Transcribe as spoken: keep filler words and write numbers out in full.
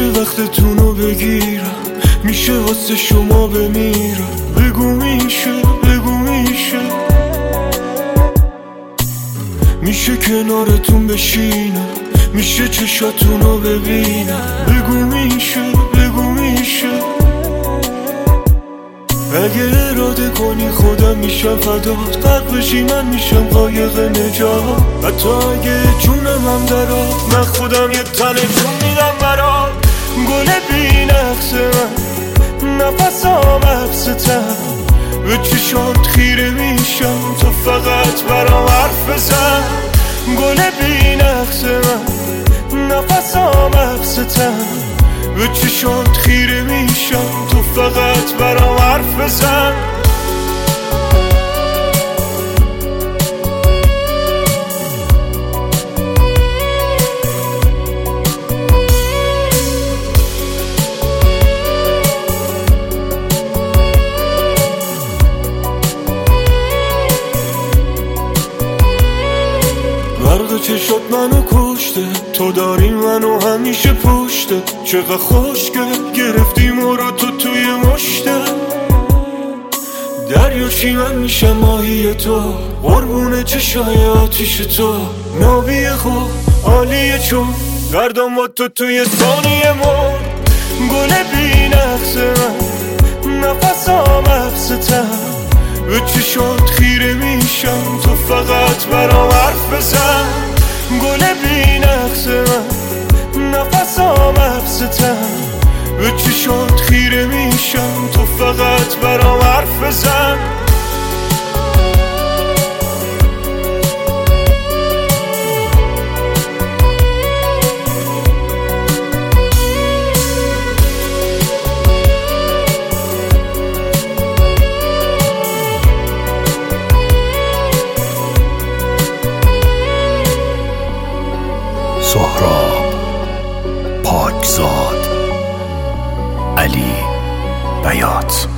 وقتتونو بگیرم، میشه واسه شما بمیرم. بگو میشه، بگو میشه، میشه کنارتون بشینم، میشه چشاتونو ببینم. بگو میشه، بگو میشه، اگه اراده کنی خودم میشم فدات. غرق بشی من میشم قایق نجات. حتی اگه جونم هم درات، من خودم یه تنه جون میدم برات. گل بی نقص من، نفسام حبستم، به چشات خیره میشم تو فقط برام حرف بزن. گل بی نقص من، نفسام حبستم، به چشات خیره میشم تو فقط برام حرف بزن. برق چشات منو کشته، تو داری منو همیشه پشته. چقدر خوشگل گرفتی مرا تو توی مشته. دریاشی من میشم ماهی تو، قربون چشای آتیش تو. نابی خوب عالیه چون گردم با تو توی ثانیه مر. گل بی نقص من، نفسام حبستم، به چشات خیره میشم تو فقط برام حرف بزن. گل بی نقص من، نفسام حبستم، به چشات خیره میشم تو فقط برام حرف بزن. سهراب پاکزاد، علی بیات.